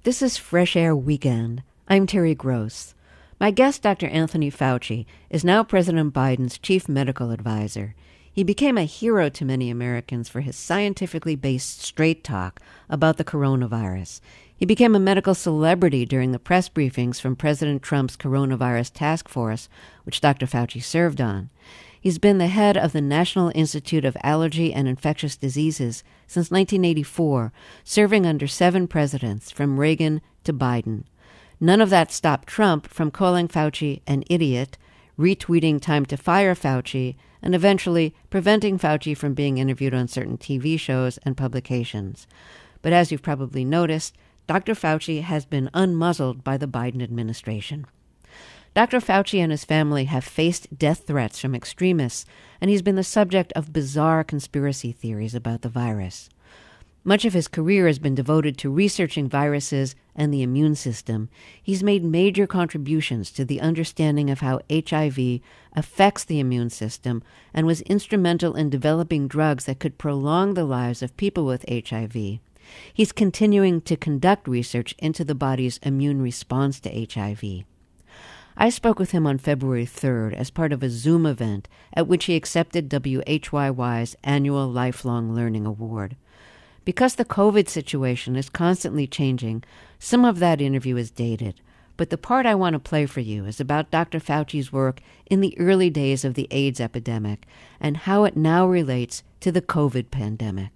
This is Fresh Air Weekend. I'm Terry Gross. My guest, Dr. Anthony Fauci, is now President Biden's chief medical advisor. He became a hero to many Americans for his scientifically based straight talk about the coronavirus. He became a medical celebrity during the press briefings from President Trump's coronavirus task force, which Dr. Fauci served on. He's been the head of the National Institute of Allergy and Infectious Diseases since 1984, serving under 7 presidents, from Reagan to Biden. None of that stopped Trump from calling Fauci an idiot, retweeting time to fire Fauci, and eventually preventing Fauci from being interviewed on certain TV shows and publications. But as you've probably noticed, Dr. Fauci has been unmuzzled by the Biden administration. Dr. Fauci and his family have faced death threats from extremists, and he's been the subject of bizarre conspiracy theories about the virus. Much of his career has been devoted to researching viruses and the immune system. He's made major contributions to the understanding of how HIV affects the immune system and was instrumental in developing drugs that could prolong the lives of people with HIV. He's continuing to conduct research into the body's immune response to HIV. I spoke with him on February 3rd as part of a Zoom event at which he accepted WHYY's annual Lifelong Learning Award. Because the COVID situation is constantly changing, some of that interview is dated. But the part I want to play for you is about Dr. Fauci's work in the early days of the AIDS epidemic and how it now relates to the COVID pandemic.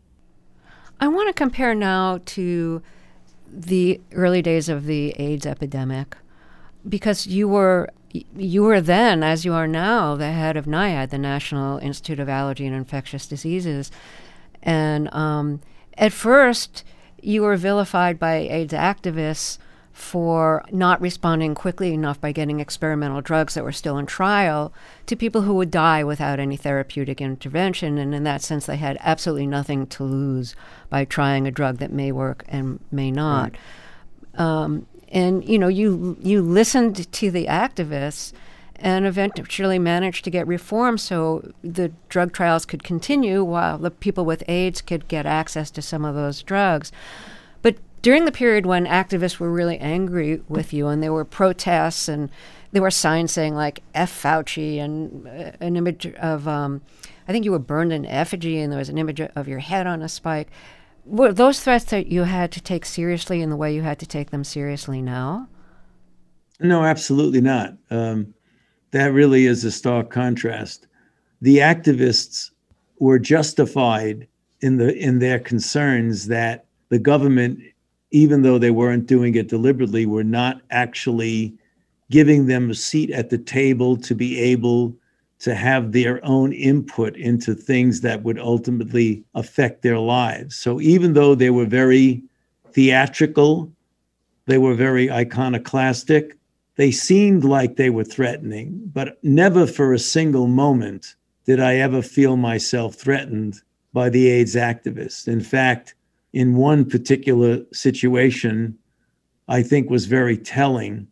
I want to compare now to the early days of the AIDS epidemic, because you were then, as you are now, the head of NIAID, the National Institute of Allergy and Infectious Diseases. And at first, you were vilified by AIDS activists for not responding quickly enough by getting experimental drugs that were still in trial to people who would die without any therapeutic intervention. And in that sense, they had absolutely nothing to lose by trying a drug that may work and may not. Right. And, you know, you listened to the activists and eventually managed to get reform so the drug trials could continue while the people with AIDS could get access to some of those drugs. But during the period when activists were really angry with you and there were protests and there were signs saying, like, F Fauci, and an image of, I think you were burned in effigy and there was an image of your head on a spike. Were those threats that you had to take seriously in the way you had to take them seriously now? No, absolutely not. That really is a stark contrast. The activists were justified in their concerns that the government, even though they weren't doing it deliberately, were not actually giving them a seat at the table to be able to have their own input into things that would ultimately affect their lives. So even though they were very theatrical, they were very iconoclastic, they seemed like they were threatening, but never for a single moment did I ever feel myself threatened by the AIDS activists. In fact, in one particular situation, I think was very telling,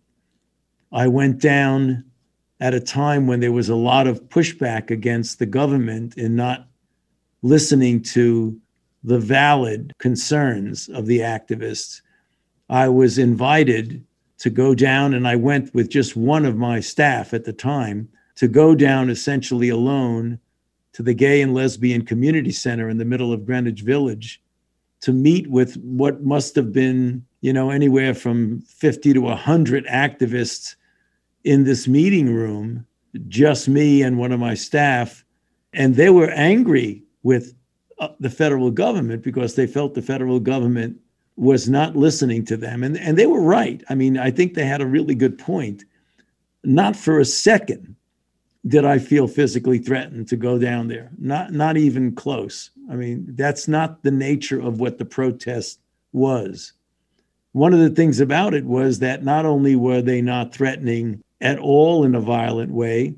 I went down at a time when there was a lot of pushback against the government in not listening to the valid concerns of the activists. I was invited to go down, and I went with just one of my staff at the time, to go down essentially alone to the Gay and Lesbian Community Center in the middle of Greenwich Village to meet with what must have been, anywhere from 50 to 100 activists in this meeting room, just me and one of my staff. And they were angry with the federal government because they felt the federal government was not listening to them. And they were right. I mean, I think they had a really good point. Not for a second did I feel physically threatened to go down there. Not even close. I mean, that's not the nature of what the protest was. One of the things about it was that not only were they not threatening at all in a violent way,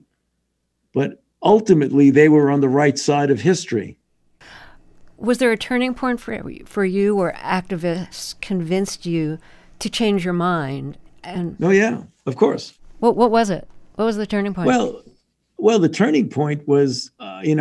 but ultimately they were on the right side of history. Was there a turning point for you where activists convinced you to change your mind? And oh, yeah, of course. What was it? What was the turning point? Well, the turning point was,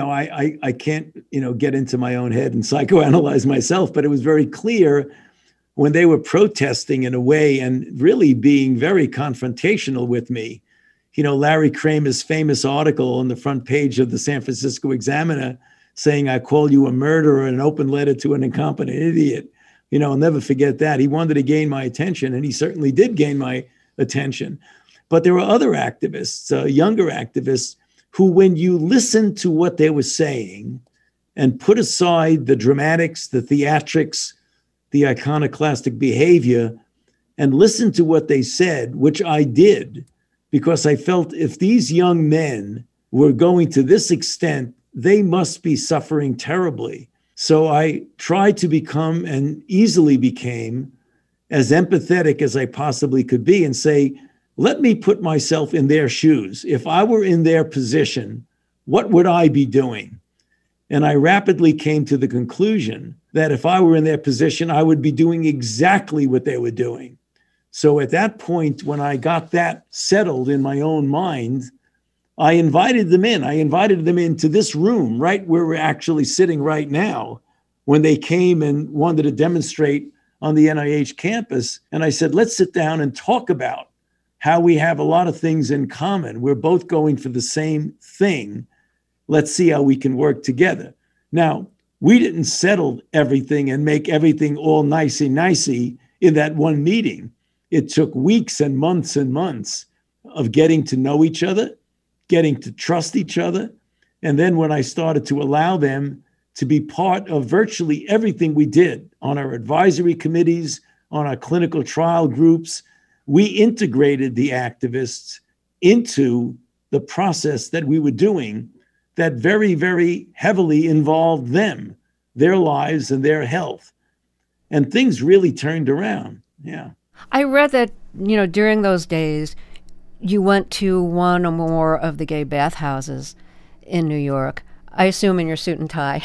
I can't, get into my own head and psychoanalyze myself, but it was very clear when they were protesting in a way and really being very confrontational with me. Larry Kramer's famous article on the front page of the San Francisco Examiner saying, "I call you a murderer," an open letter to an incompetent idiot. I'll never forget that. He wanted to gain my attention, and he certainly did gain my attention. But there were other activists, younger activists, who, when you listened to what they were saying and put aside the dramatics, the theatrics, the iconoclastic behavior, and listened to what they said, which I did, because I felt if these young men were going to this extent, they must be suffering terribly. So I tried to become, and easily became, as empathetic as I possibly could be and say, let me put myself in their shoes. If I were in their position, what would I be doing? And I rapidly came to the conclusion that if I were in their position, I would be doing exactly what they were doing. So at that point, when I got that settled in my own mind, I invited them in. I invited them into this room, right where we're actually sitting right now, when they came and wanted to demonstrate on the NIH campus. And I said, let's sit down and talk about how we have a lot of things in common. We're both going for the same thing. Let's see how we can work together. Now, we didn't settle everything and make everything all nicey in that one meeting. It took weeks and months of getting to know each other, getting to trust each other. And then when I started to allow them to be part of virtually everything we did on our advisory committees, on our clinical trial groups, we integrated the activists into the process that we were doing that very, very heavily involved them, their lives and their health. And things really turned around. Yeah. I read that, during those days, you went to one or more of the gay bathhouses in New York, I assume in your suit and tie.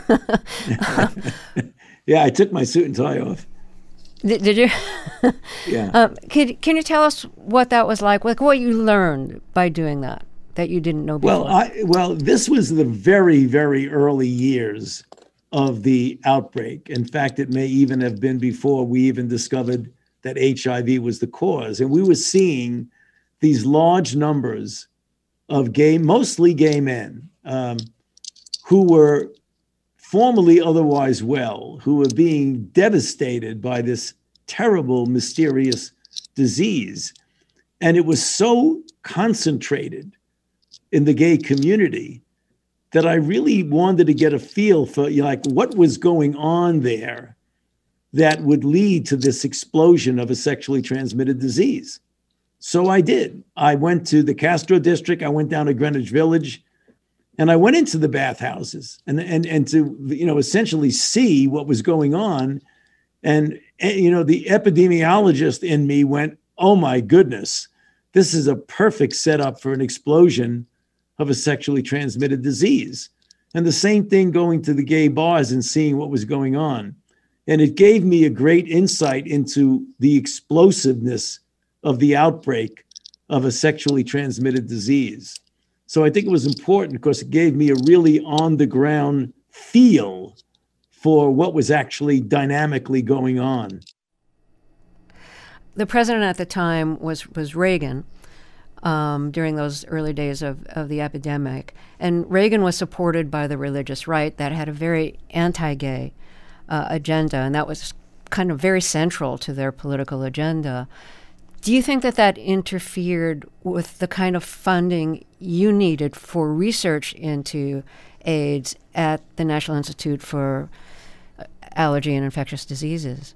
Yeah, I took my suit and tie off. Did you? Yeah. Can you tell us what that was like what you learned by doing that you didn't know before? Well, this was the very, very early years of the outbreak. In fact, it may even have been before we even discovered that HIV was the cause. And we were seeing these large numbers of mostly gay men, who were formerly otherwise well, who were being devastated by this terrible, mysterious disease. And it was so concentrated in the gay community that I really wanted to get a feel for what was going on there that would lead to this explosion of a sexually transmitted disease. So I did. I went to the Castro district. I went down to Greenwich Village, and I went into the bathhouses and to essentially see what was going on. And the epidemiologist in me went, "Oh my goodness, this is a perfect setup for an explosion of a sexually transmitted disease." And the same thing going to the gay bars and seeing what was going on. And it gave me a great insight into the explosiveness of the outbreak of a sexually transmitted disease. So I think it was important because it gave me a really on-the-ground feel for what was actually dynamically going on. The president at the time was Reagan during those early days of the epidemic. And Reagan was supported by the religious right that had a very anti-gay agenda, and that was kind of very central to their political agenda. Do you think that interfered with the kind of funding you needed for research into AIDS at the National Institute for Allergy and Infectious Diseases?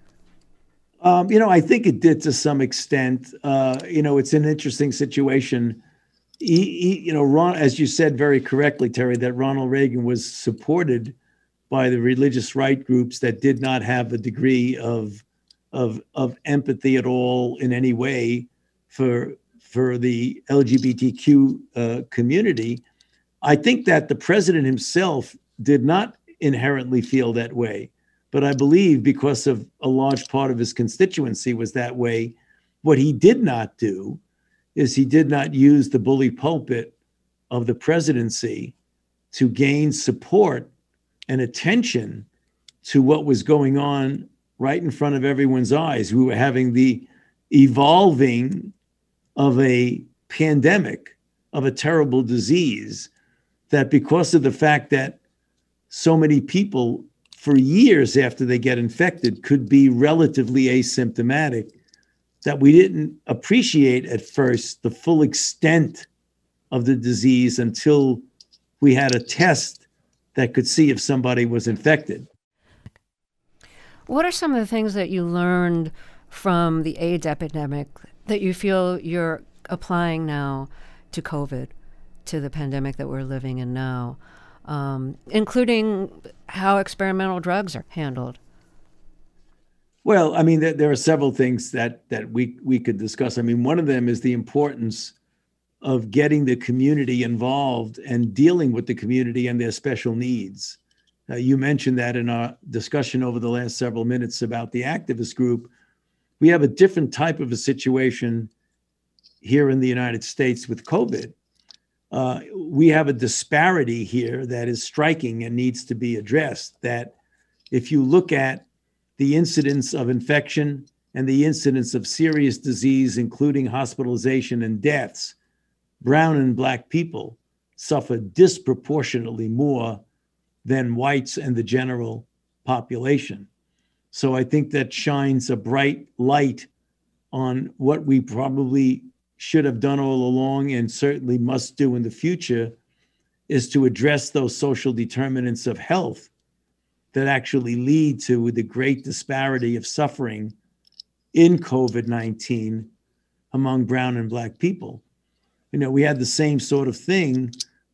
I think it did to some extent. It's an interesting situation. As you said very correctly, Terry, that Ronald Reagan was supported by the religious right groups that did not have a degree of empathy at all in any way for the LGBTQ community. I think that the president himself did not inherently feel that way, but I believe because of a large part of his constituency was that way. What he did not do is he did not use the bully pulpit of the presidency to gain support and attention to what was going on right in front of everyone's eyes. We were having the evolving of a pandemic, of a terrible disease, that because of the fact that so many people for years after they get infected could be relatively asymptomatic, that we didn't appreciate at first the full extent of the disease until we had a test that could see if somebody was infected. What are some of the things that you learned from the AIDS epidemic that you feel you're applying now to COVID, to the pandemic that we're living in now, including how experimental drugs are handled? Well, I mean, there are several things that we could discuss. I mean, one of them is the importance of getting the community involved and dealing with the community and their special needs. You mentioned that in our discussion over the last several minutes about the activist group. We have a different type of a situation here in the United States with COVID. We have a disparity here that is striking and needs to be addressed. That if you look at the incidence of infection and the incidence of serious disease, including hospitalization and deaths, brown and black people suffer disproportionately more than whites and the general population. So I think that shines a bright light on what we probably should have done all along and certainly must do in the future, is to address those social determinants of health that actually lead to the great disparity of suffering in COVID-19 among brown and black people. You know, we had the same sort of thing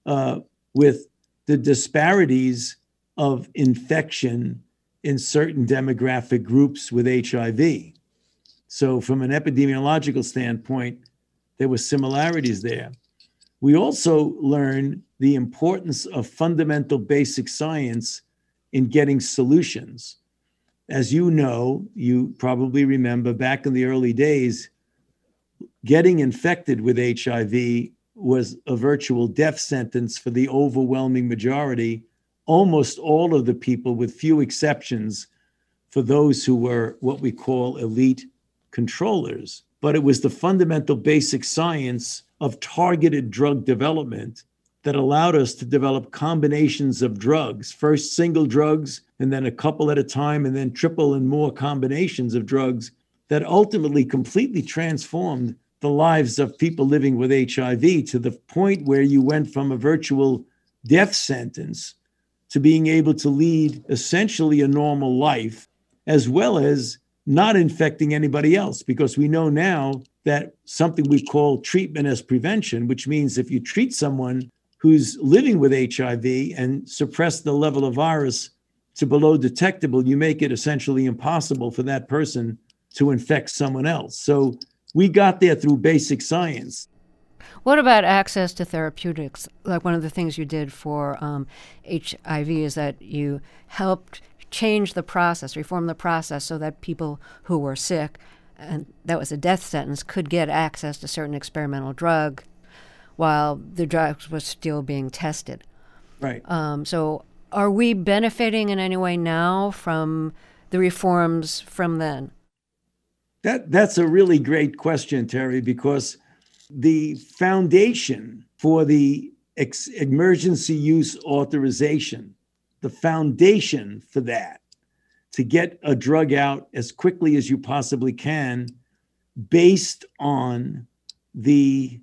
with the disparities of infection in certain demographic groups with HIV. So from an epidemiological standpoint, there were similarities there. We also learned the importance of fundamental basic science in getting solutions. As you know, you probably remember back in the early days, getting infected with HIV was a virtual death sentence for the overwhelming majority, almost all of the people, with few exceptions, for those who were what we call elite controllers. But it was the fundamental basic science of targeted drug development that allowed us to develop combinations of drugs, first single drugs, and then a couple at a time, and then triple and more combinations of drugs that ultimately completely transformed the lives of people living with HIV to the point where you went from a virtual death sentence to being able to lead essentially a normal life, as well as not infecting anybody else. Because we know now that something we call treatment as prevention, which means if you treat someone who's living with HIV and suppress the level of virus to below detectable, you make it essentially impossible for that person to infect someone else. So we got there through basic science. What about access to therapeutics? Like one of the things you did for HIV is that you helped change the process, reform the process so that people who were sick, and that was a death sentence, could get access to certain experimental drug while the drugs was still being tested. Right. So are we benefiting in any way now from the reforms from then? That's a really great question, Terry, because the foundation for the emergency use authorization, the foundation for that, to get a drug out as quickly as you possibly can, based on the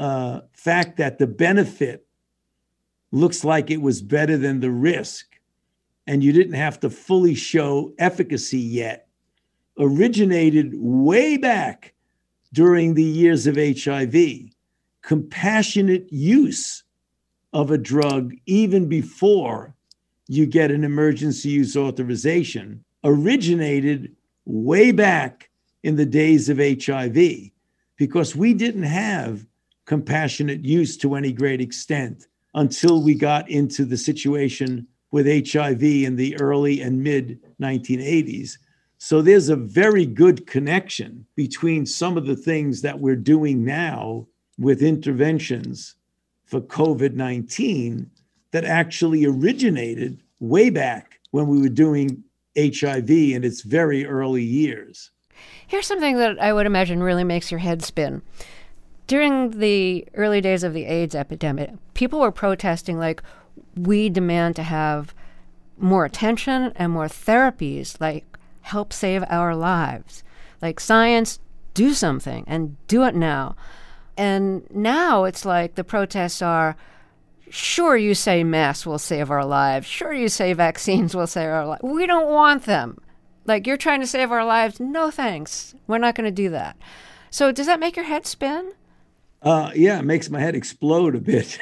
fact that the benefit looks like it was better than the risk, and you didn't have to fully show efficacy yet, originated way back during the years of HIV. Compassionate use of a drug, even before you get an emergency use authorization, originated way back in the days of HIV, because we didn't have compassionate use to any great extent until we got into the situation with HIV in the early and mid 1980s. So there's a very good connection between some of the things that we're doing now with interventions for COVID-19 that actually originated way back when we were doing HIV in its very early years. Here's something that I would imagine really makes your head spin. During the early days of the AIDS epidemic, people were protesting like, we demand to have more attention and more therapies, like help save our lives. Like science, do something and do it now. And now it's like the protests are, sure, you say masks will save our lives. Sure, you say vaccines will save our lives. We don't want them. Like, you're trying to save our lives. No, thanks. We're not going to do that. So does that make your head spin? Yeah, it makes my head explode a bit,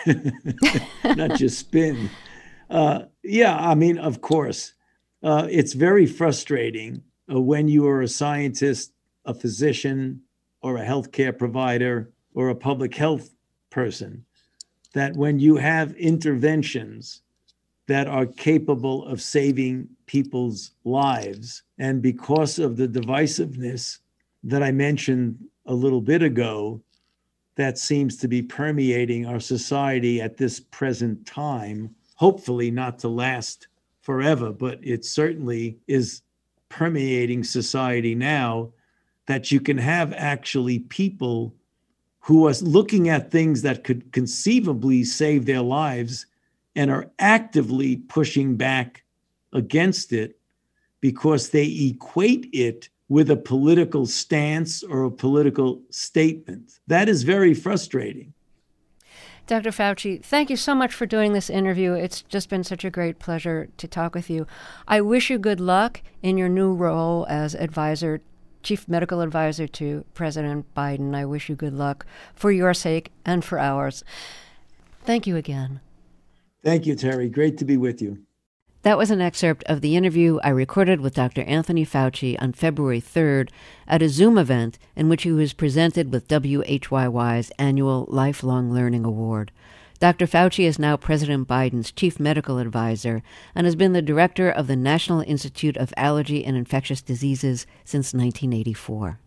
not just spin. Yeah, I mean, of course, it's very frustrating when you are a scientist, a physician, or a healthcare provider, or a public health person, that when you have interventions that are capable of saving people's lives, and because of the divisiveness that I mentioned a little bit ago, that seems to be permeating our society at this present time, hopefully not to last forever, but it certainly is permeating society now, that you can have actually people who are looking at things that could conceivably save their lives and are actively pushing back against it because they equate it with a political stance or a political statement. That is very frustrating. Dr. Fauci, thank you so much for doing this interview. It's just been such a great pleasure to talk with you. I wish you good luck in your new role as Chief Medical Advisor to President Biden. I wish you good luck for your sake and for ours. Thank you again. Thank you, Terry. Great to be with you. That was an excerpt of the interview I recorded with Dr. Anthony Fauci on February 3rd at a Zoom event in which he was presented with WHYY's annual Lifelong Learning Award. Dr. Fauci is now President Biden's chief medical advisor and has been the director of the National Institute of Allergy and Infectious Diseases since 1984.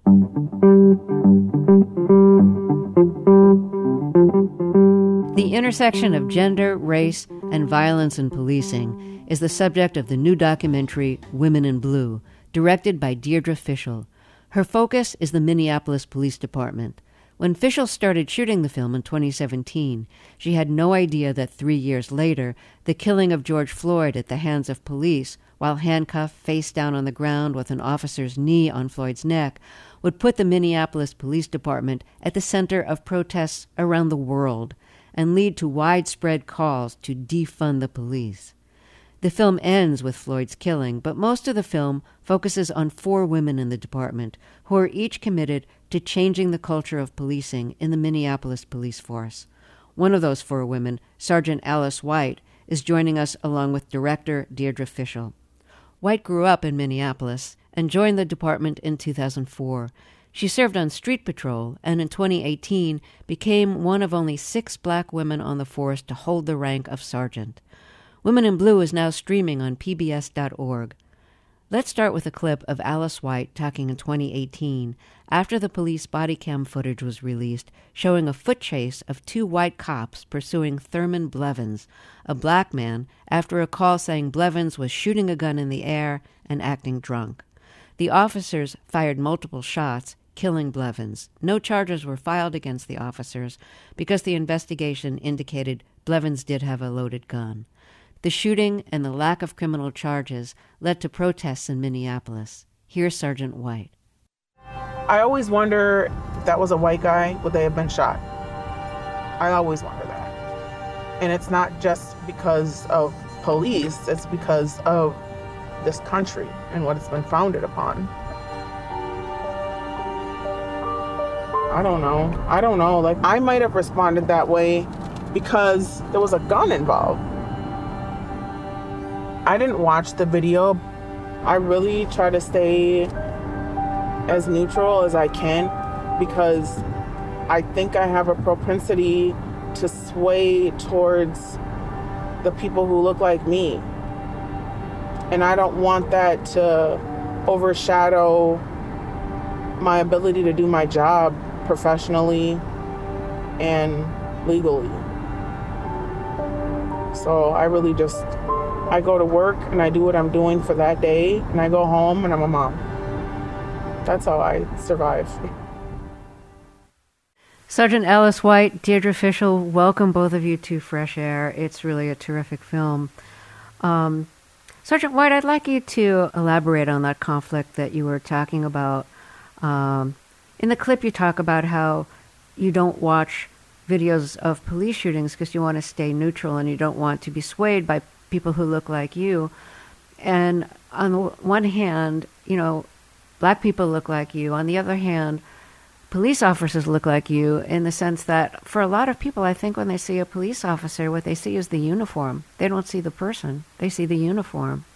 The intersection of gender, race, and violence in policing is the subject of the new documentary Women in Blue, directed by Deirdre Fishel. Her focus is the Minneapolis Police Department. When Fishel started shooting the film in 2017, she had no idea that 3 years later, the killing of George Floyd at the hands of police, while handcuffed face down on the ground with an officer's knee on Floyd's neck, would put the Minneapolis Police Department at the center of protests around the world and lead to widespread calls to defund the police. The film ends with Floyd's killing, but most of the film focuses on 4 women in the department who are each committed to changing the culture of policing in the Minneapolis police force. One of those 4 women, Sergeant Alice White, is joining us along with director Deirdre Fishel. White grew up in Minneapolis and joined the department in 2004. She served on street patrol and in 2018 became one of only 6 black women on the force to hold the rank of sergeant. Women in Blue is now streaming on pbs.org. Let's start with a clip of Alice White talking in 2018 after the police body cam footage was released showing a foot chase of 2 white cops pursuing Thurman Blevins, a black man, after a call saying Blevins was shooting a gun in the air and acting drunk. The officers fired multiple shots, killing Blevins. No charges were filed against the officers because the investigation indicated Blevins did have a loaded gun. The shooting and the lack of criminal charges led to protests in Minneapolis. Here's Sergeant White. I always wonder if that was a white guy, would they have been shot? I always wonder that. And it's not just because of police, it's because of this country and what it's been founded upon. I don't know. Like, I might have responded that way because there was a gun involved. I didn't watch the video. I really try to stay as neutral as I can because I think I have a propensity to sway towards the people who look like me. And I don't want that to overshadow my ability to do my job professionally and legally. So I really just I go to work and I do what I'm doing for that day, and I go home and I'm a mom. That's how I survive. Sergeant Alice White, Deirdre Fishel, welcome both of you to Fresh Air. It's really a terrific film. Sergeant White, I'd like you to elaborate on that conflict that you were talking about. In the clip, you talk about how you don't watch videos of police shootings because you want to stay neutral and you don't want to be swayed by people who look like you. And on the one hand, you know, black people look like you. On the other hand, police officers look like you in the sense that for a lot of people, I think when they see a police officer, what they see is the uniform. They don't see the person. They see the uniform.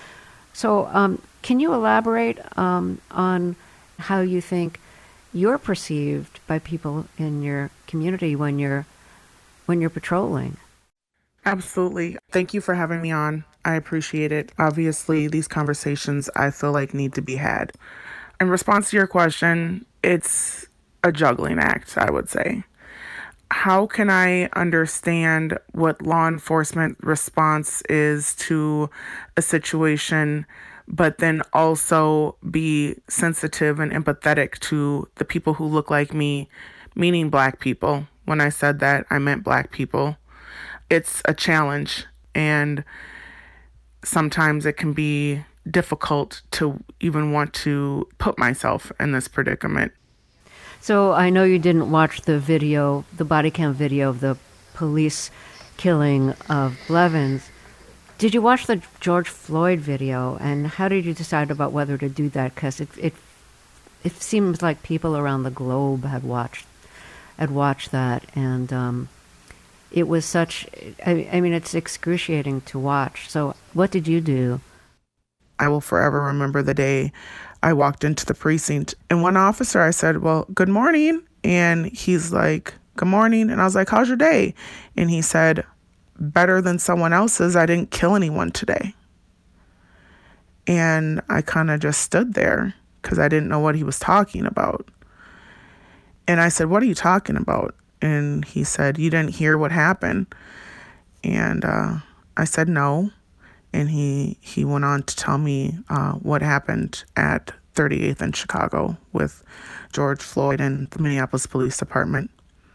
So can you elaborate on how you think you're perceived by people in your community when you're patrolling? Absolutely. Thank you for having me on. I appreciate it. Obviously, these conversations I feel like need to be had. In response to your question, it's a juggling act, I would say. How can I understand what law enforcement response is to a situation, but then also be sensitive and empathetic to the people who look like me, meaning black people? When I said that, I meant black people. It's a challenge, and sometimes it can be difficult to even want to put myself in this predicament. So I know you didn't watch the video, the body cam video of the police killing of Blevins. Did you watch the George Floyd video, and how did you decide about whether to do that? Because it seems like people around the globe had watched that, and it was such. I mean, it's excruciating to watch. So, what did you do? I will forever remember the day I walked into the precinct, and one officer, I said, "Well, good morning," and he's like, "Good morning," and I was like, "How's your day?" And he said, "Better than someone else's. I didn't kill anyone today." And I kind of just stood there because I didn't know what he was talking about. And I said, "What are you talking about?" And he said, "You didn't hear what happened?" And I said, "No." And he went on to tell me what happened at 38th and Chicago with George Floyd and the Minneapolis Police Department.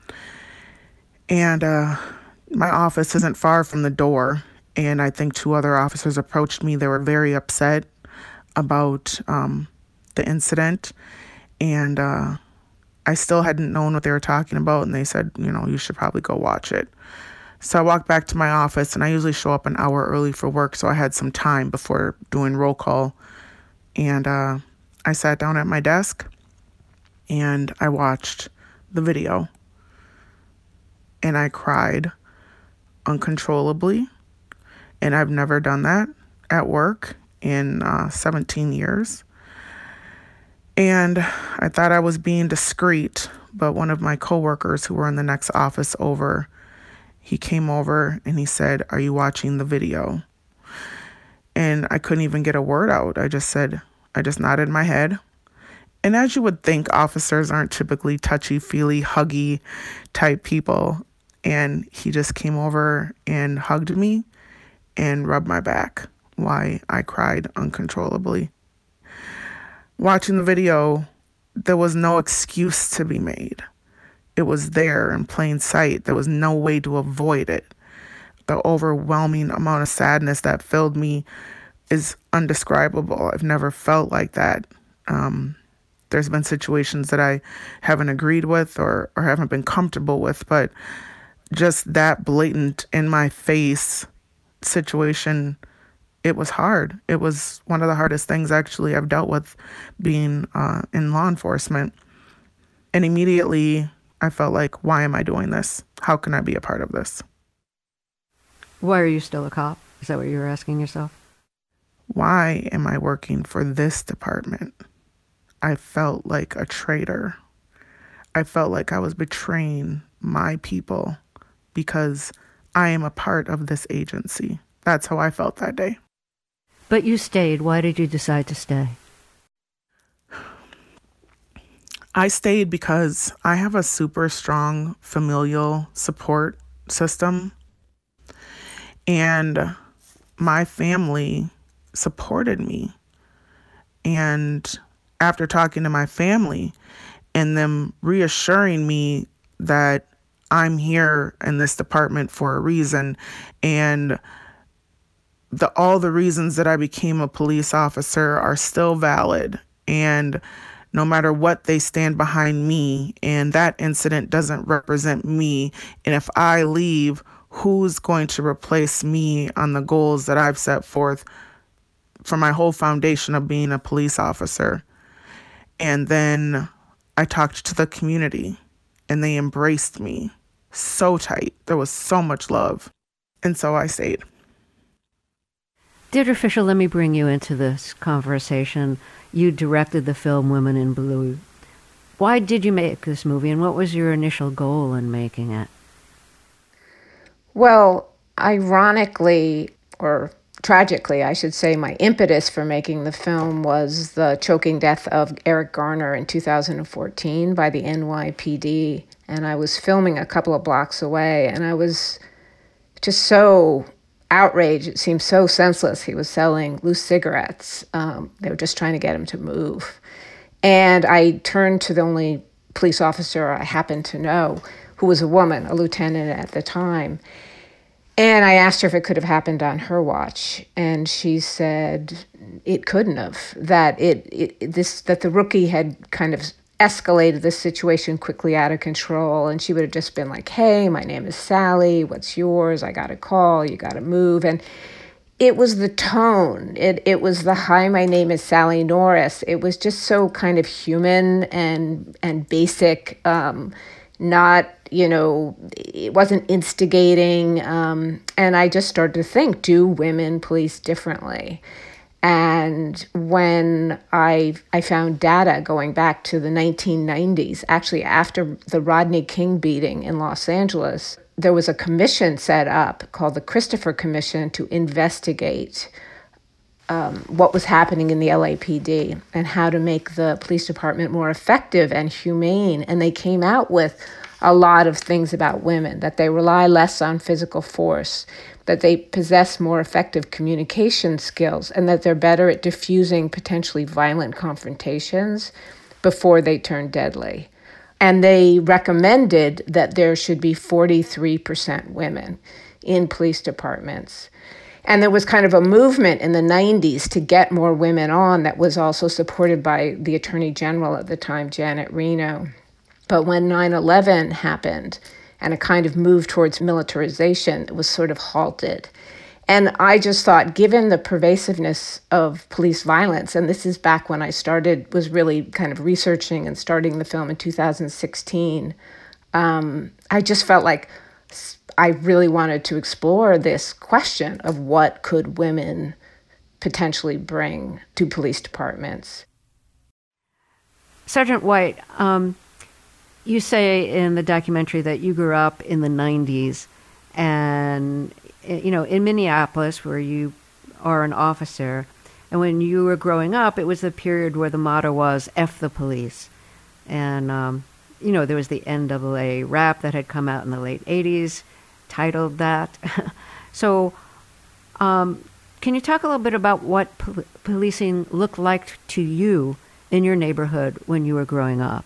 And my office isn't far from the door, and I think two other officers approached me. They were very upset about the incident, and I still hadn't known what they were talking about, and they said, you know, you should probably go watch it. So I walked back to my office, and I usually show up an hour early for work, so I had some time before doing roll call. And I sat down at my desk, and I watched the video. And I cried uncontrollably. And I've never done that at work in 17 years. And I thought I was being discreet, but one of my coworkers who were in the next office over, he came over and he said, "Are you watching the video?" And I couldn't even get a word out. I just nodded my head. And as you would think, officers aren't typically touchy-feely, huggy type people. And he just came over and hugged me and rubbed my back while I cried uncontrollably. Watching the video, there was no excuse to be made. It was there in plain sight. There was no way to avoid it. The overwhelming amount of sadness that filled me is undescribable. I've never felt like that. There's been situations that I haven't agreed with or haven't been comfortable with, but just that blatant in my face situation, it was hard. It was one of the hardest things actually I've dealt with being in law enforcement. And immediately I felt like, why am I doing this? How can I be a part of this? Why are you still a cop? Is that what you were asking yourself? Why am I working for this department? I felt like a traitor. I felt like I was betraying my people because I am a part of this agency. That's how I felt that day. But you stayed. Why did you decide to stay? I stayed because I have a super strong familial support system. And my family supported me. And after talking to my family and them reassuring me that I'm here in this department for a reason, and all the reasons that I became a police officer are still valid, and no matter what, they stand behind me, and that incident doesn't represent me, and if I leave, who's going to replace me on the goals that I've set forth for my whole foundation of being a police officer? And then I talked to the community, and they embraced me so tight. There was so much love. And so I stayed. Deirdre Fisher, let me bring you into this conversation. You directed the film Women in Blue. Why did you make this movie, and what was your initial goal in making it? Well, ironically, or tragically, I should say, my impetus for making the film was the choking death of Eric Garner in 2014 by the NYPD. And I was filming a couple of blocks away, and I was just so outraged. It seemed so senseless. He was selling loose cigarettes. They were just trying to get him to move. And I turned to the only police officer I happened to know, who was a woman, a lieutenant at the time. And I asked her if it could have happened on her watch, and she said it couldn't have. That that the rookie had kind of escalated the situation quickly out of control, and she would have just been like, "Hey, my name is Sally. What's yours? I got a call. You got to move." And it was the tone. It was the "Hi, my name is Sally Norris." It was just so kind of human and basic. Not, it wasn't instigating. And I just started to think, do women police differently? And when I found data going back to the 1990s, actually after the Rodney King beating in Los Angeles, there was a commission set up called the Christopher Commission to investigate what was happening in the LAPD and how to make the police department more effective and humane. And they came out with a lot of things about women, that they rely less on physical force, that they possess more effective communication skills, and that they're better at diffusing potentially violent confrontations before they turn deadly. And they recommended that there should be 43% women in police departments. And there was kind of a movement in the 90s to get more women on that was also supported by the Attorney General at the time, Janet Reno. But when 9/11 happened and a kind of move towards militarization, it was sort of halted. And I just thought, given the pervasiveness of police violence, and this is back when I was really kind of researching and starting the film in 2016, I just felt like I really wanted to explore this question of what could women potentially bring to police departments. Sergeant White, you say in the documentary that you grew up in the 90s and, in Minneapolis, where you are an officer. And when you were growing up, it was the period where the motto was F the police. And, there was the NAA rap that had come out in the late 80s, titled that. So can you talk a little bit about what policing looked like to you in your neighborhood when you were growing up?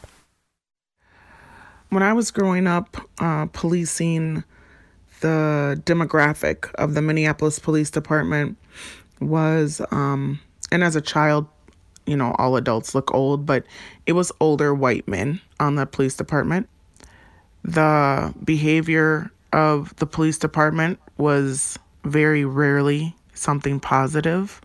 When I was growing up, policing, the demographic of the Minneapolis Police Department was, and as a child, all adults look old, but it was older white men on the police department. The behavior of the police department was very rarely something positive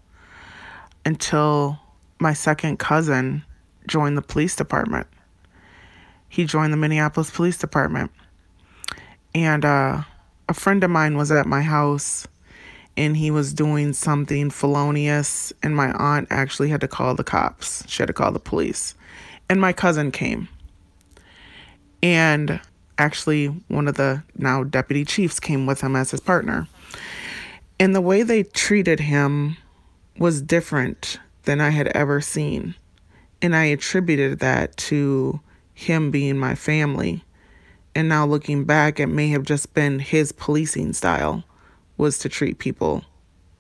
until my second cousin joined the police department. He joined the Minneapolis Police Department. And a friend of mine was at my house, and he was doing something felonious, and my aunt actually had to call the cops. She had to call the police. And my cousin came. And actually, one of the now deputy chiefs came with him as his partner. And the way they treated him was different than I had ever seen. And I attributed that to him being my family. And now looking back, it may have just been his policing style was to treat people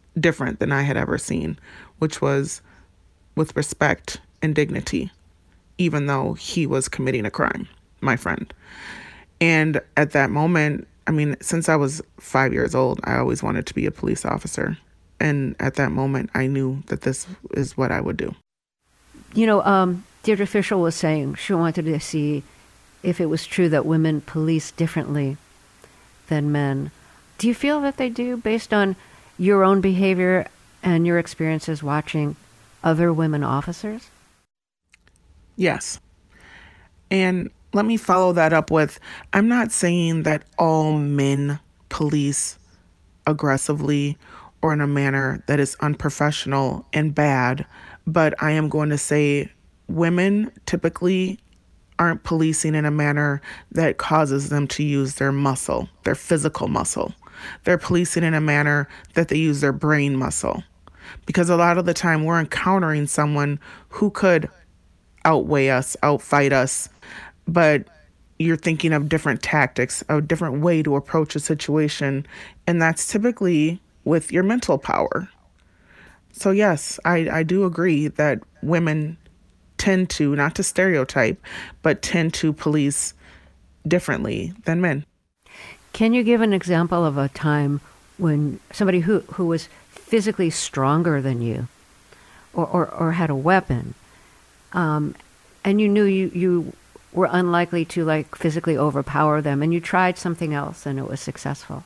different than I had ever seen, which was with respect and dignity, even though he was committing a crime, my friend. And at that moment, I mean, since I was 5 years old, I always wanted to be a police officer. And at that moment, I knew that this is what I would do. You know, Deirdre Fisher was saying she wanted to see if it was true that women police differently than men. Do you feel that they do based on your own behavior and your experiences watching other women officers? Yes. And let me follow that up with, I'm not saying that all men police aggressively or in a manner that is unprofessional and bad, but I am going to say women typically aren't policing in a manner that causes them to use their muscle, their physical muscle. They're policing in a manner that they use their brain muscle. Because a lot of the time we're encountering someone who could outweigh us, outfight us, but you're thinking of different tactics, a different way to approach a situation, and that's typically with your mental power. So yes, I do agree that women tend to, not to stereotype, but tend to police differently than men. Can you give an example of a time when somebody who was physically stronger than you or had a weapon, and you knew you were unlikely to like physically overpower them, and you tried something else and it was successful?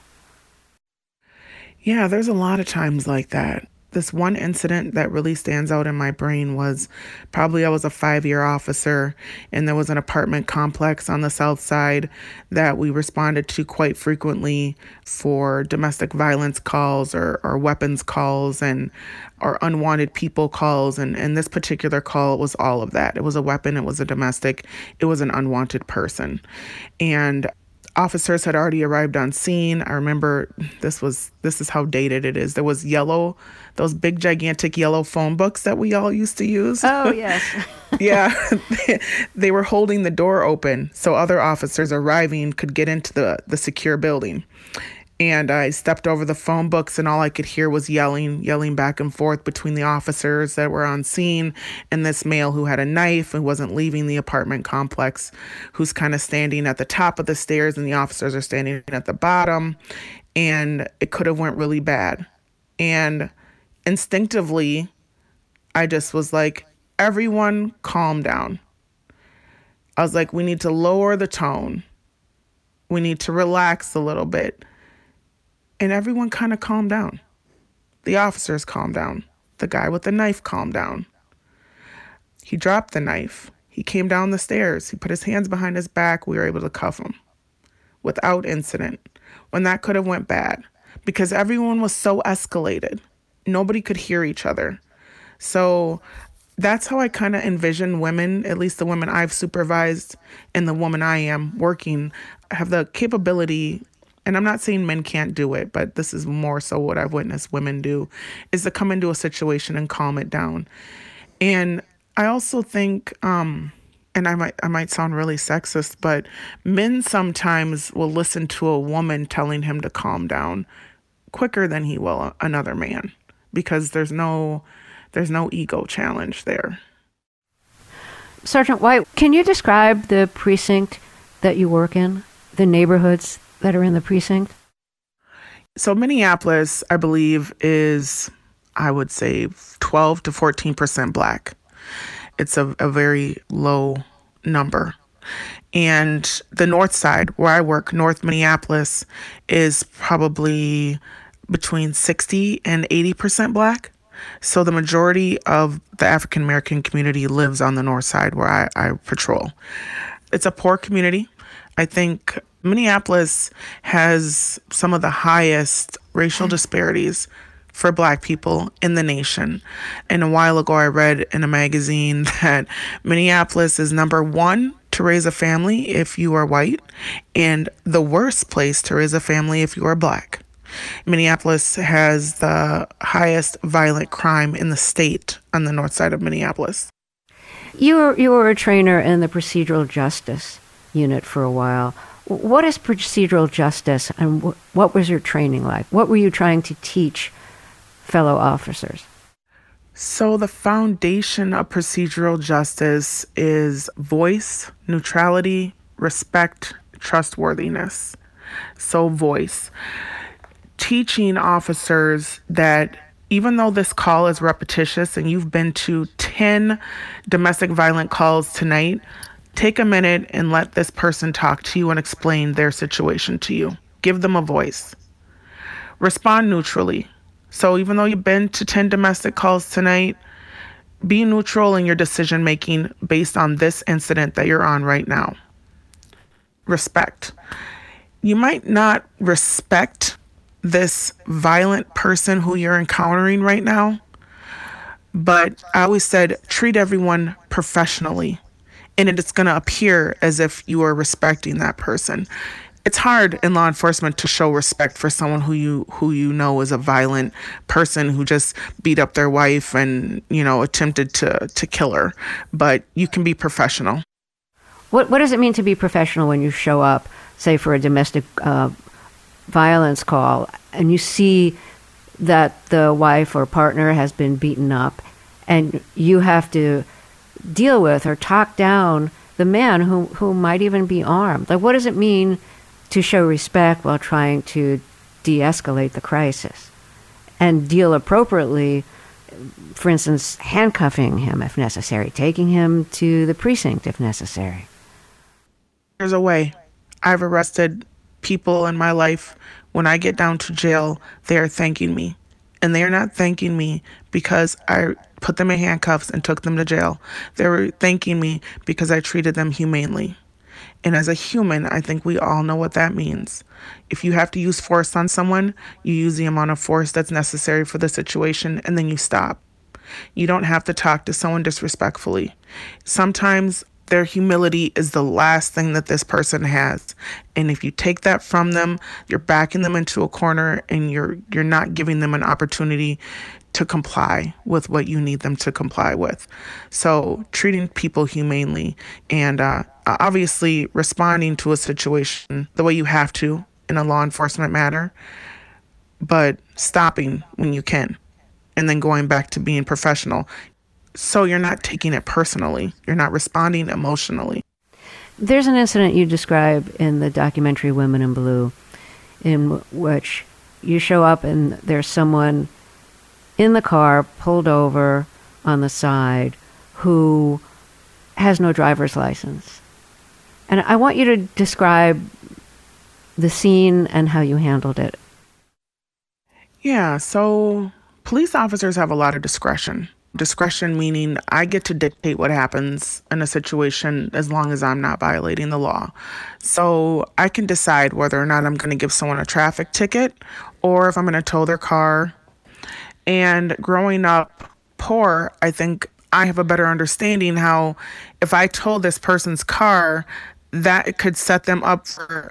Yeah, there's a lot of times like that. This one incident that really stands out in my brain was probably I was a 5-year officer and there was an apartment complex on the south side that we responded to quite frequently for domestic violence calls or weapons calls or unwanted people calls. And this particular call was all of that. It was a weapon. It was a domestic. It was an unwanted person. And officers had already arrived on scene. I remember this is how dated it is. There was those big gigantic yellow phone books that we all used to use. Oh, yes. Yeah. They were holding the door open so other officers arriving could get into the secure building. And I stepped over the phone books and all I could hear was yelling back and forth between the officers that were on scene and this male who had a knife and wasn't leaving the apartment complex, who's kind of standing at the top of the stairs and the officers are standing at the bottom. And it could have went really bad. And instinctively, I just was like, everyone calm down. I was like, we need to lower the tone. We need to relax a little bit. And everyone kind of calmed down. The officers calmed down. The guy with the knife calmed down. He dropped the knife. He came down the stairs. He put his hands behind his back. We were able to cuff him without incident, when that could have went bad because everyone was so escalated. Nobody could hear each other. So that's how I kind of envision women, at least the women I've supervised and the woman I am working, have the capability. And I'm not saying men can't do it, but this is more so what I've witnessed women do, is to come into a situation and calm it down. And I also think, and I might sound really sexist, but men sometimes will listen to a woman telling him to calm down quicker than he will another man, because there's no ego challenge there. Sergeant White, can you describe the precinct that you work in, the neighborhoods that are in the precinct? So Minneapolis, I believe, is, I would say, 12 to 14% Black. It's a very low number. And the north side, where I work, North Minneapolis, is probably between 60 and 80% Black. So the majority of the African American community lives on the north side where I patrol. It's a poor community. I think Minneapolis has some of the highest racial disparities for Black people in the nation. And a while ago, I read in a magazine that Minneapolis is number 1 to raise a family if you are white, and the worst place to raise a family if you are Black. Minneapolis has the highest violent crime in the state on the north side of Minneapolis. You were a trainer in the procedural justice unit for a while. What is procedural justice, and what was your training like? What were you trying to teach fellow officers? So the foundation of procedural justice is voice, neutrality, respect, trustworthiness. So voice. Teaching officers that even though this call is repetitious and you've been to 10 domestic violent calls tonight, take a minute and let this person talk to you and explain their situation to you. Give them a voice. Respond neutrally. So even though you've been to 10 domestic calls tonight, be neutral in your decision making based on this incident that you're on right now. Respect. You might not respect this violent person who you're encountering right now, but I always said treat everyone professionally, and it's going to appear as if you are respecting that person. It's hard in law enforcement to show respect for someone who you know is a violent person who just beat up their wife and, attempted to kill her. But you can be professional. What does it mean to be professional when you show up, say, for a domestic violence call, and you see that the wife or partner has been beaten up, and you have to deal with or talk down the man who might even be armed? Like, what does it mean to show respect while trying to de-escalate the crisis and deal appropriately, for instance, handcuffing him if necessary, taking him to the precinct if necessary? There's a way. I've arrested people in my life. When I get down to jail, they are thanking me. And they are not thanking me because I put them in handcuffs and took them to jail. They were thanking me because I treated them humanely. And as a human, I think we all know what that means. If you have to use force on someone, you use the amount of force that's necessary for the situation, and then you stop. You don't have to talk to someone disrespectfully. Sometimes their humility is the last thing that this person has. And if you take that from them, you're backing them into a corner, and you're not giving them an opportunity to comply with what you need them to comply with. So treating people humanely and obviously responding to a situation the way you have to in a law enforcement matter, but stopping when you can and then going back to being professional. So you're not taking it personally. You're not responding emotionally. There's an incident you describe in the documentary Women in Blue in which you show up and there's someone in the car pulled over on the side who has no driver's license. And I want you to describe the scene and how you handled it. Yeah, so police officers have a lot of discretion. Discretion meaning I get to dictate what happens in a situation as long as I'm not violating the law. So I can decide whether or not I'm going to give someone a traffic ticket or if I'm going to tow their car. And growing up poor, I think I have a better understanding how if I tow this person's car, that it could set them up for,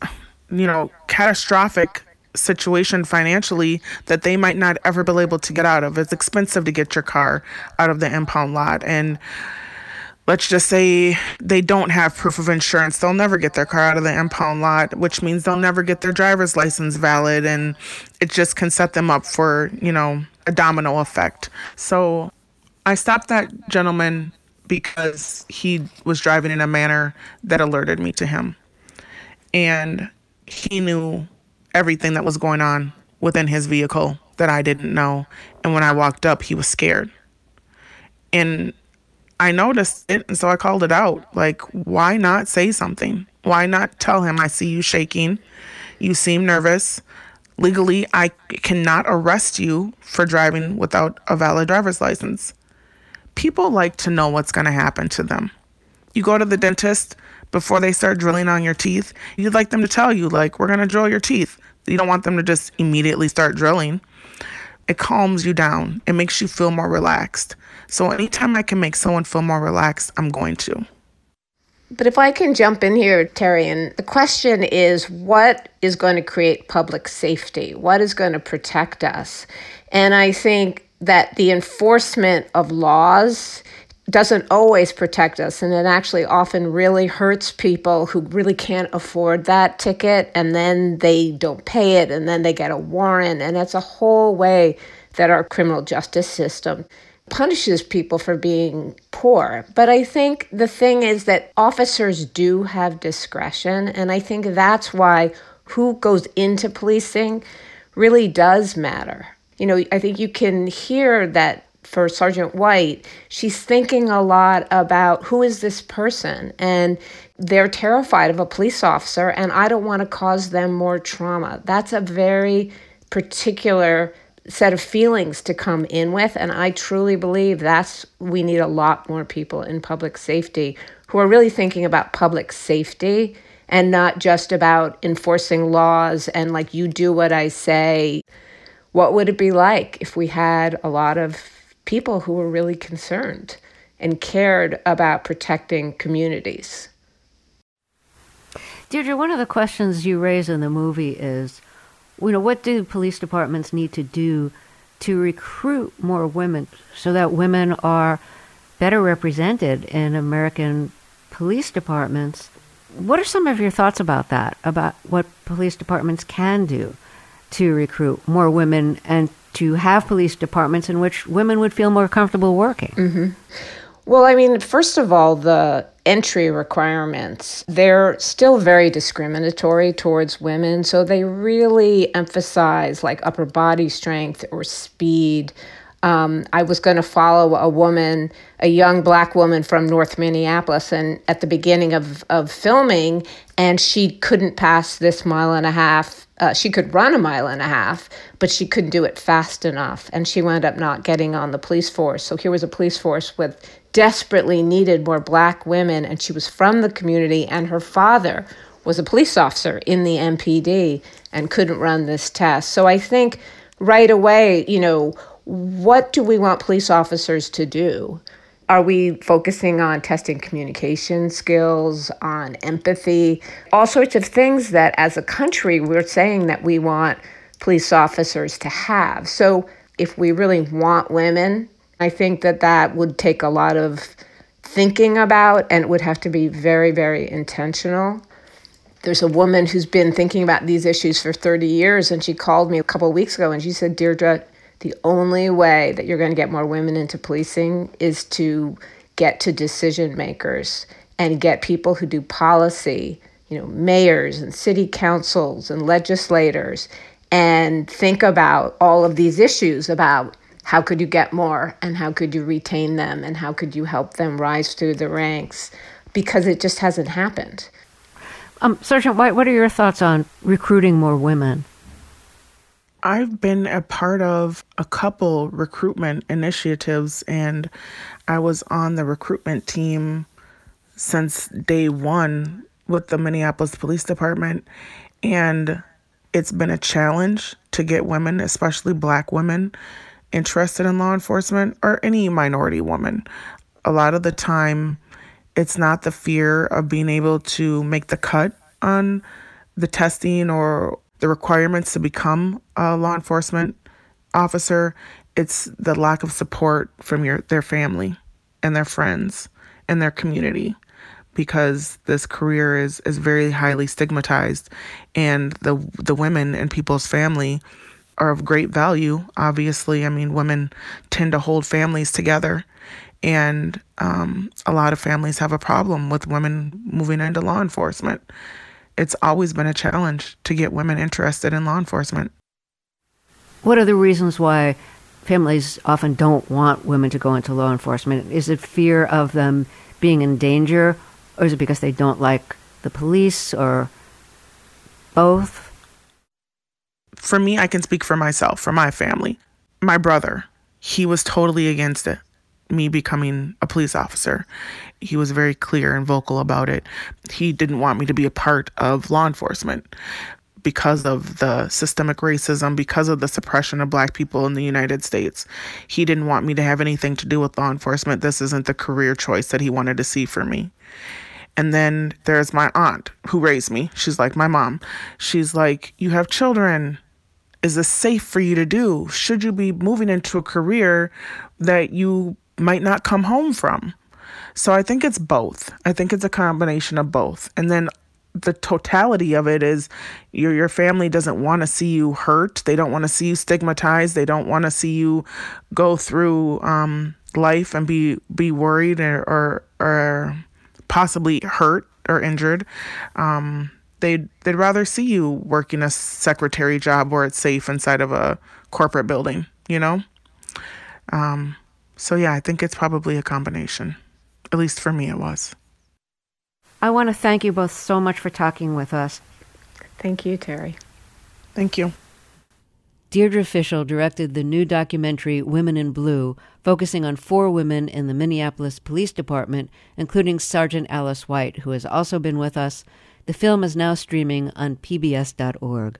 catastrophic situation financially that they might not ever be able to get out of. It's expensive to get your car out of the impound lot. And let's just say they don't have proof of insurance. They'll never get their car out of the impound lot, which means they'll never get their driver's license valid. And it just can set them up for, a domino effect. So I stopped that gentleman because he was driving in a manner that alerted me to him. And he knew everything that was going on within his vehicle that I didn't know. And when I walked up, he was scared. And I noticed it, and so I called it out. Like, why not say something? Why not tell him, I see you shaking. You seem nervous. Legally, I cannot arrest you for driving without a valid driver's license. People like to know what's going to happen to them. You go to the dentist before they start drilling on your teeth. You'd like them to tell you, like, we're going to drill your teeth. You don't want them to just immediately start drilling. It calms you down. It makes you feel more relaxed. So anytime I can make someone feel more relaxed, I'm going to. But if I can jump in here, Terry, and the question is, what is going to create public safety? What is going to protect us? And I think that the enforcement of laws doesn't always protect us, and it actually often really hurts people who really can't afford that ticket, and then they don't pay it, and then they get a warrant, and it's a whole way that our criminal justice system punishes people for being poor. But I think the thing is that officers do have discretion, and I think that's why who goes into policing really does matter. I think you can hear that for Sergeant White, she's thinking a lot about who is this person, and they're terrified of a police officer, and I don't want to cause them more trauma. That's a very particular set of feelings to come in with, and I truly believe we need a lot more people in public safety who are really thinking about public safety and not just about enforcing laws and like, you do what I say. What would it be like if we had a lot of people who were really concerned and cared about protecting communities? Deirdre, one of the questions you raise in the movie is, what do police departments need to do to recruit more women so that women are better represented in American police departments? What are some of your thoughts about that, about what police departments can do to recruit more women and to have police departments in which women would feel more comfortable working? Mm-hmm. Well, first of all, the entry requirements, they're still very discriminatory towards women. So they really emphasize like upper body strength or speed. I was going to follow a young Black woman from North Minneapolis, and at the beginning of filming, and she couldn't pass this mile and a half. She could run a mile and a half, but she couldn't do it fast enough, and she wound up not getting on the police force. So here was a police force with desperately needed more Black women, and she was from the community, and her father was a police officer in the MPD and couldn't run this test. So I think right away, what do we want police officers to do? Are we focusing on testing communication skills, on empathy, all sorts of things that as a country we're saying that we want police officers to have? So if we really want women, I think that would take a lot of thinking about, and it would have to be very, very intentional. There's a woman who's been thinking about these issues for 30 years, and she called me a couple of weeks ago, and she said, Deirdre, the only way that you're going to get more women into policing is to get to decision makers and get people who do policy, mayors and city councils and legislators, and think about all of these issues about how could you get more and how could you retain them and how could you help them rise through the ranks, because it just hasn't happened. Sergeant White, what are your thoughts on recruiting more women? I've been a part of a couple recruitment initiatives, and I was on the recruitment team since day one with the Minneapolis Police Department. And it's been a challenge to get women, especially Black women, interested in law enforcement, or any minority woman. A lot of the time, it's not the fear of being able to make the cut on the testing or the requirements to become a law enforcement officer. It's the lack of support from their family and their friends and their community, because this career is very highly stigmatized, and the women and people's family are of great value. Obviously, women tend to hold families together, and a lot of families have a problem with women moving into law enforcement. It's always been a challenge to get women interested in law enforcement. What are the reasons why families often don't want women to go into law enforcement? Is it fear of them being in danger, or is it because they don't like the police, or both? For me, I can speak for myself, for my family. My brother, he was totally against it, me becoming a police officer. He was very clear and vocal about it. He didn't want me to be a part of law enforcement because of the systemic racism, because of the suppression of Black people in the United States. He didn't want me to have anything to do with law enforcement. This isn't the career choice that he wanted to see for me. And then there's my aunt who raised me. She's like my mom. She's like, you have children. Is this safe for you to do? Should you be moving into a career that you might not come home from? So I think it's both. I think it's a combination of both. And then the totality of it is your family doesn't want to see you hurt. They don't want to see you stigmatized. They don't want to see you go through life and be worried or possibly hurt or injured. They'd rather see you working a secretary job where it's safe inside of a corporate building, you know? So yeah, I think it's probably a combination. At least for me it was. I want to thank you both so much for talking with us. Thank you, Terry. Thank you. Deirdre Fishel directed the new documentary Women in Blue, focusing on 4 women in the Minneapolis Police Department, including Sergeant Alice White, who has also been with us. The film is now streaming on pbs.org.